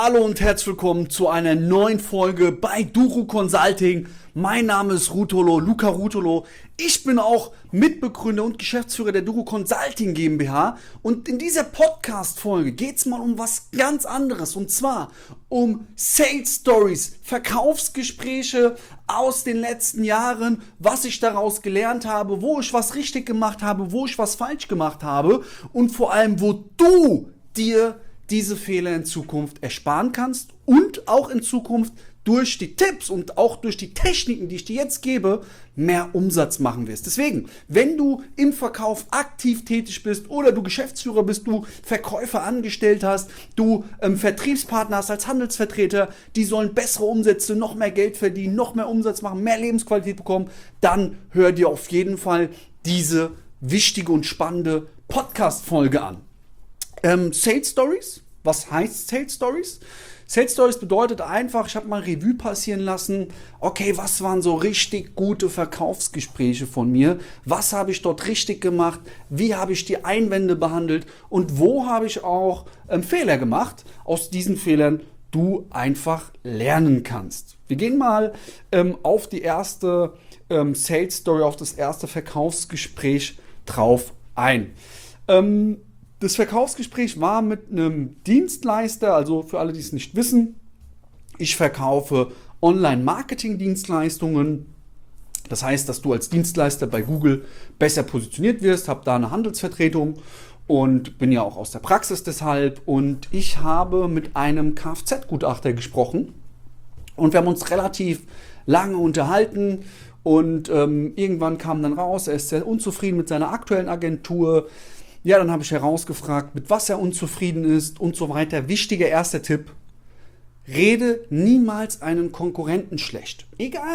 Hallo und herzlich willkommen zu einer neuen Folge bei Duro Consulting. Mein Name ist Rutolo, Luca Rutolo. Ich bin auch Mitbegründer und Geschäftsführer der Duro Consulting GmbH. Und in dieser Podcast-Folge geht es mal um was ganz anderes. Und zwar um Sales Stories, Verkaufsgespräche aus den letzten Jahren, was ich daraus gelernt habe, wo ich was richtig gemacht habe, wo ich was falsch gemacht habe und vor allem, wo du dir diese Fehler in Zukunft ersparen kannst und auch in Zukunft durch die Tipps und auch durch die Techniken, die ich dir jetzt gebe, mehr Umsatz machen wirst. Deswegen, wenn du im Verkauf aktiv tätig bist oder du Geschäftsführer bist, du Verkäufer angestellt hast, du Vertriebspartner hast als Handelsvertreter, die sollen bessere Umsätze, noch mehr Geld verdienen, noch mehr Umsatz machen, mehr Lebensqualität bekommen, dann hör dir auf jeden Fall diese wichtige und spannende Podcast-Folge an. Sales Stories. Was heißt Sales Stories? Sales Stories bedeutet einfach, ich habe mal Revue passieren lassen, okay, was waren so richtig gute Verkaufsgespräche von mir? Was habe ich dort richtig gemacht? Wie habe ich die Einwände behandelt? Und wo habe ich auch Fehler gemacht? Aus diesen Fehlern du einfach lernen kannst. Wir gehen mal auf die erste Sales Story, auf das erste Verkaufsgespräch drauf ein. Das Verkaufsgespräch war mit einem Dienstleister, also für alle, die es nicht wissen, ich verkaufe Online-Marketing-Dienstleistungen. Das heißt, dass du als Dienstleister bei Google besser positioniert wirst, habe da eine Handelsvertretung und bin ja auch aus der Praxis deshalb. Und ich habe mit einem Kfz-Gutachter gesprochen und wir haben uns relativ lange unterhalten. Und irgendwann kam dann raus, er ist sehr unzufrieden mit seiner aktuellen Agentur. Ja, dann habe ich herausgefragt, mit was er unzufrieden ist und so weiter. Wichtiger erster Tipp: Rede niemals einen Konkurrenten schlecht. Egal.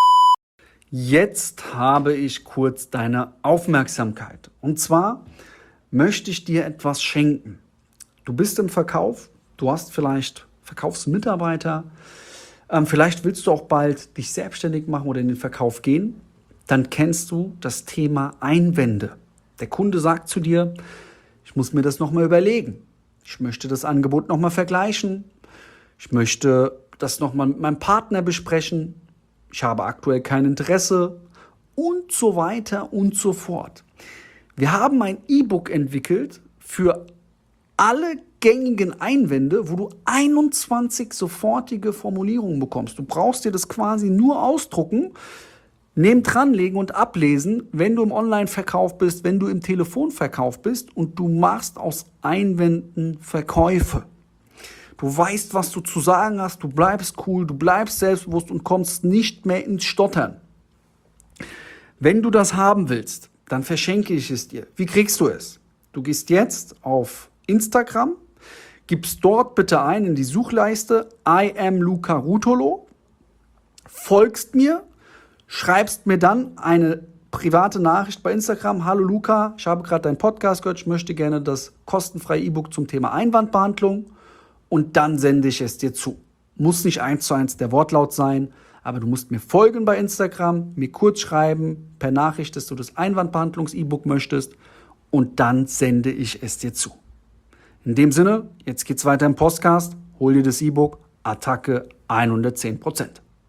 Jetzt habe ich kurz deine Aufmerksamkeit. Und zwar möchte ich dir etwas schenken. Du bist im Verkauf, du hast vielleicht Verkaufsmitarbeiter, vielleicht willst du auch bald dich selbstständig machen oder in den Verkauf gehen. Dann kennst du das Thema Einwände. Der Kunde sagt zu dir, ich muss mir das nochmal überlegen. Ich möchte das Angebot nochmal vergleichen. Ich möchte das nochmal mit meinem Partner besprechen. Ich habe aktuell kein Interesse und so weiter und so fort. Wir haben ein E-Book entwickelt für alle gängigen Einwände, wo du 21 sofortige Formulierungen bekommst. Du brauchst dir das quasi nur ausdrucken, neben dranlegen und ablesen, wenn du im Online-Verkauf bist, wenn du im Telefonverkauf bist und du machst aus Einwänden Verkäufe. Du weißt, was du zu sagen hast, du bleibst cool, du bleibst selbstbewusst und kommst nicht mehr ins Stottern. Wenn du das haben willst, dann verschenke ich es dir. Wie kriegst du es? Du gehst jetzt auf Instagram, gibst dort bitte ein in die Suchleiste I am Luca Rutolo, folgst mir, schreibst mir dann eine private Nachricht bei Instagram. Hallo Luca, ich habe gerade deinen Podcast gehört, ich möchte gerne das kostenfreie E-Book zum Thema Einwandbehandlung und dann sende ich es dir zu. Muss nicht 1:1 der Wortlaut sein, aber du musst mir folgen bei Instagram, mir kurz schreiben per Nachricht, dass du das Einwandbehandlungs-E-Book möchtest und dann sende ich es dir zu. In dem Sinne, jetzt geht's weiter im Podcast, hol dir das E-Book, Attacke 110%.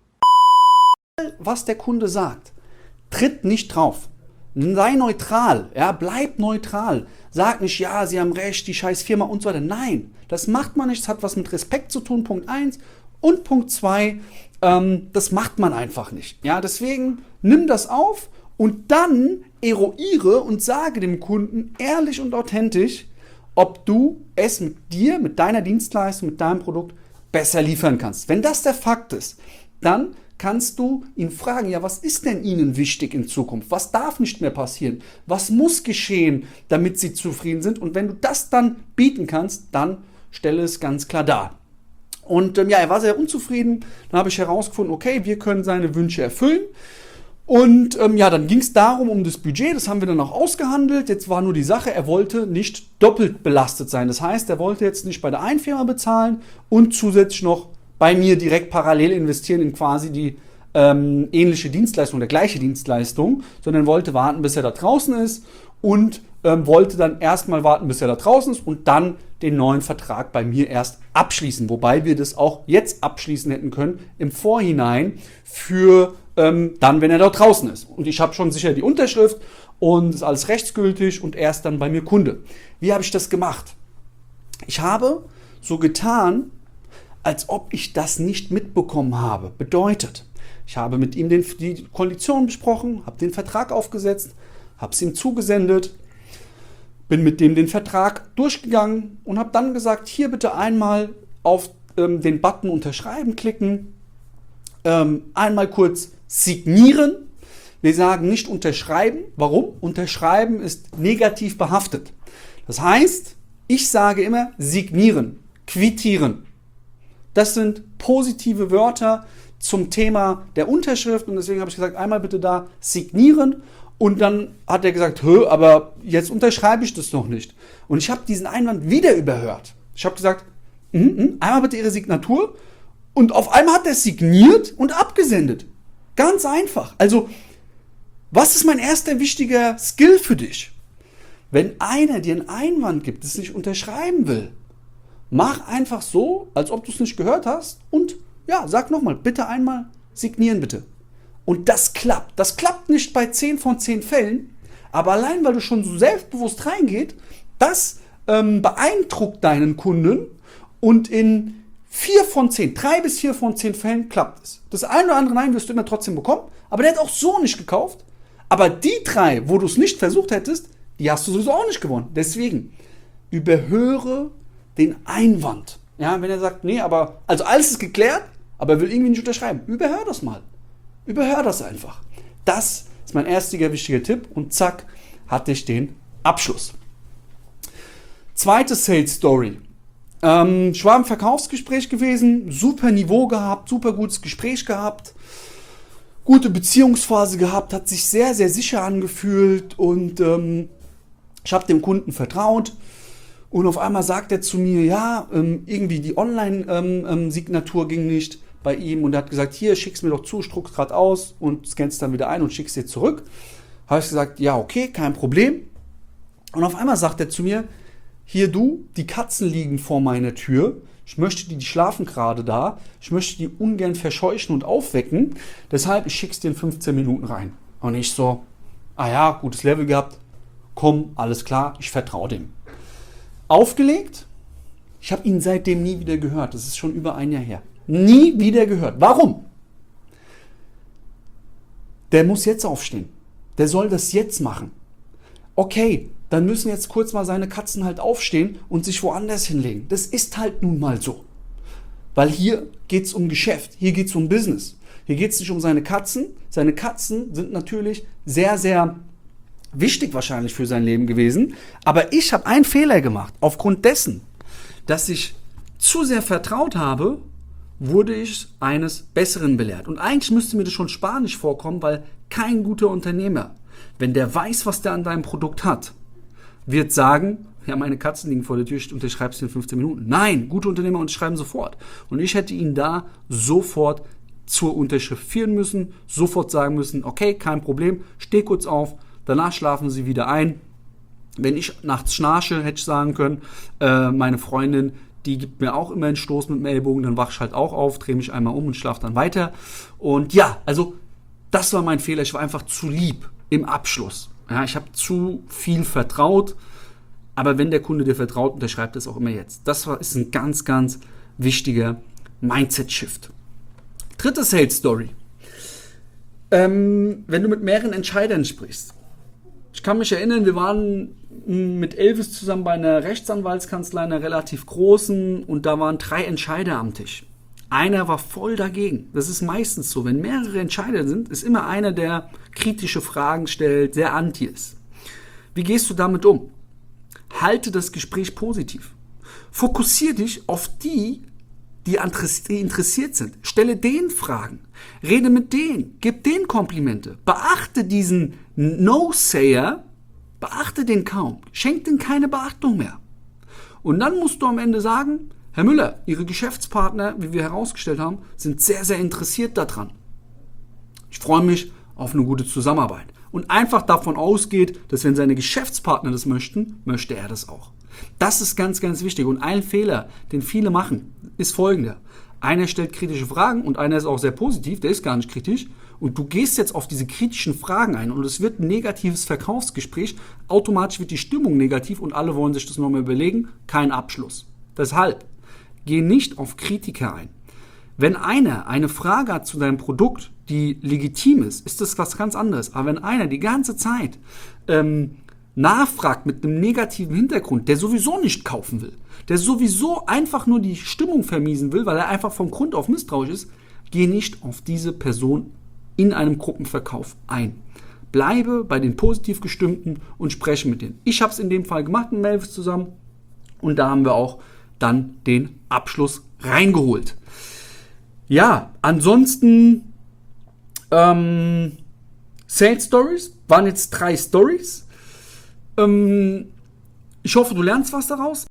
Was der Kunde sagt, tritt nicht drauf. Sei neutral, ja, bleib neutral. Sag nicht, ja, Sie haben recht, die scheiß Firma und so weiter. Nein, das macht man nicht. Das hat was mit Respekt zu tun, Punkt 1. Und Punkt 2, das macht man einfach nicht. Ja, deswegen nimm das auf und dann eruiere und sage dem Kunden ehrlich und authentisch, ob du es mit dir, mit deiner Dienstleistung, mit deinem Produkt besser liefern kannst. Wenn das der Fakt ist, dann kannst du ihn fragen, ja, was ist denn Ihnen wichtig in Zukunft? Was darf nicht mehr passieren? Was muss geschehen, damit Sie zufrieden sind? Und wenn du das dann bieten kannst, dann stelle es ganz klar dar. Und ja, er war sehr unzufrieden. Dann habe ich herausgefunden, okay, wir können seine Wünsche erfüllen. Und ja, dann ging es darum, um das Budget, das haben wir dann auch ausgehandelt. Jetzt war nur die Sache, er wollte nicht doppelt belastet sein. Das heißt, er wollte jetzt nicht bei der einen Firma bezahlen und zusätzlich noch bei mir direkt parallel investieren in quasi die ähnliche Dienstleistung oder gleiche Dienstleistung, sondern wollte warten, bis er da draußen ist und wollte dann erstmal warten, bis er da draußen ist und dann den neuen Vertrag bei mir erst abschließen. Wobei wir das auch jetzt abschließen hätten können im Vorhinein für dann, wenn er da draußen ist. Und ich habe schon sicher die Unterschrift und ist alles rechtsgültig und er ist dann bei mir Kunde. Wie habe ich das gemacht? Ich habe so getan, als ob ich das nicht mitbekommen habe. Bedeutet, ich habe mit ihm die Konditionen besprochen, habe den Vertrag aufgesetzt, habe es ihm zugesendet, bin mit dem den Vertrag durchgegangen und habe dann gesagt, hier bitte einmal auf den Button unterschreiben klicken, einmal kurz signieren. Wir sagen nicht unterschreiben. Warum? Unterschreiben ist negativ behaftet. Das heißt, ich sage immer signieren, quittieren. Das sind positive Wörter zum Thema der Unterschrift und deswegen habe ich gesagt, einmal bitte da signieren und dann hat er gesagt, aber jetzt unterschreibe ich das noch nicht. Und ich habe diesen Einwand wieder überhört. Ich habe gesagt, einmal bitte Ihre Signatur und auf einmal hat er signiert und abgesendet. Ganz einfach. Also, was ist mein erster wichtiger Skill für dich? Wenn einer dir einen Einwand gibt, das nicht unterschreiben will, mach einfach so, als ob du es nicht gehört hast und ja, sag nochmal, bitte einmal signieren bitte. Und das klappt. Das klappt nicht bei 10 von 10 Fällen, aber allein, weil du schon so selbstbewusst reingehst, das beeindruckt deinen Kunden und in 3 bis 4 von 10 Fällen klappt es. Das eine oder andere Nein wirst du immer trotzdem bekommen, aber der hat auch so nicht gekauft. Aber die 3, wo du es nicht versucht hättest, die hast du sowieso auch nicht gewonnen. Deswegen überhöre den Einwand. Ja, wenn er sagt, nee, aber, also alles ist geklärt, aber er will irgendwie nicht unterschreiben. Überhör das mal. Überhör das einfach. Das ist mein erster wichtiger Tipp und zack, hatte ich den Abschluss. Zweite Sales Story. Ich war im Verkaufsgespräch gewesen, super Niveau gehabt, super gutes Gespräch gehabt, gute Beziehungsphase gehabt, hat sich sehr, sehr sicher angefühlt und ich habe dem Kunden vertraut. Und auf einmal sagt er zu mir, ja, irgendwie die Online-Signatur ging nicht bei ihm. Und er hat gesagt, hier, schick's mir doch zu, ich druck's gerade aus und scann's dann wieder ein und schick's dir zurück. Habe ich gesagt, ja, okay, kein Problem. Und auf einmal sagt er zu mir, hier du, die Katzen liegen vor meiner Tür. Ich möchte die schlafen gerade da. Ich möchte die ungern verscheuchen und aufwecken. Deshalb, ich schick's dir in 15 Minuten rein. Und ich so, ah ja, gutes Level gehabt. Komm, alles klar, ich vertraue dem. Aufgelegt. Ich habe ihn seitdem nie wieder gehört. Das ist schon über ein Jahr her. Nie wieder gehört. Warum? Der muss jetzt aufstehen. Der soll das jetzt machen. Okay, dann müssen jetzt kurz mal seine Katzen halt aufstehen und sich woanders hinlegen. Das ist halt nun mal so. Weil hier geht es um Geschäft. Hier geht es um Business. Hier geht es nicht um seine Katzen. Seine Katzen sind natürlich sehr, sehr wichtig wahrscheinlich für sein Leben gewesen. Aber ich habe einen Fehler gemacht. Aufgrund dessen, dass ich zu sehr vertraut habe, wurde ich eines Besseren belehrt. Und eigentlich müsste mir das schon spanisch vorkommen, weil kein guter Unternehmer, wenn der weiß, was der an deinem Produkt hat, wird sagen, ja, meine Katzen liegen vor der Tür, ich unterschreibe es in 15 Minuten. Nein, gute Unternehmer unterschreiben sofort. Und ich hätte ihn da sofort zur Unterschrift führen müssen, sofort sagen müssen, okay, kein Problem, steh kurz auf, danach schlafen Sie wieder ein. Wenn ich nachts schnarche, hätte ich sagen können, meine Freundin, die gibt mir auch immer einen Stoß mit dem Ellbogen, dann wach ich halt auch auf, drehe mich einmal um und schlafe dann weiter. Und ja, also das war mein Fehler. Ich war einfach zu lieb im Abschluss. Ja, ich habe zu viel vertraut, aber wenn der Kunde dir vertraut, unterschreibt es auch immer jetzt. Das ist ein ganz, ganz wichtiger Mindset-Shift. Dritte Sales-Story. Wenn du mit mehreren Entscheidern sprichst. Ich kann mich erinnern, wir waren mit Elvis zusammen bei einer Rechtsanwaltskanzlei, einer relativ großen, und da waren 3 Entscheider am Tisch. Einer war voll dagegen. Das ist meistens so. Wenn mehrere Entscheider sind, ist immer einer, der kritische Fragen stellt, sehr anti ist. Wie gehst du damit um? Halte das Gespräch positiv. Fokussiere dich auf die interessiert sind. Stelle denen Fragen. Rede mit denen. Gib denen Komplimente. Beachte diesen No-Sayer. Beachte den kaum. Schenk denen keine Beachtung mehr. Und dann musst du am Ende sagen, Herr Müller, Ihre Geschäftspartner, wie wir herausgestellt haben, sind sehr, sehr interessiert daran. freue mich auf eine gute Zusammenarbeit. Und einfach davon ausgeht, dass wenn seine Geschäftspartner das möchten, möchte er das auch. Das ist ganz, ganz wichtig. Und ein Fehler, den viele machen, ist folgender. Einer stellt kritische Fragen und einer ist auch sehr positiv, der ist gar nicht kritisch. Und du gehst jetzt auf diese kritischen Fragen ein und es wird ein negatives Verkaufsgespräch. Automatisch wird die Stimmung negativ und alle wollen sich das nochmal überlegen. Kein Abschluss. Deshalb, geh nicht auf Kritiker ein. Wenn einer eine Frage hat zu deinem Produkt, die legitim ist das was ganz anderes. Aber wenn einer die ganze Zeit nachfragt mit einem negativen Hintergrund, der sowieso nicht kaufen will, der sowieso einfach nur die Stimmung vermiesen will, weil er einfach vom Grund auf misstrauisch ist, geh nicht auf diese Person in einem Gruppenverkauf ein. Bleibe bei den positiv Gestimmten und spreche mit denen. Ich habe es in dem Fall gemacht mit Melvis zusammen und da haben wir auch dann den Abschluss reingeholt. Ja, ansonsten Sales Stories waren jetzt 3 Stories. Ich hoffe, du lernst was daraus.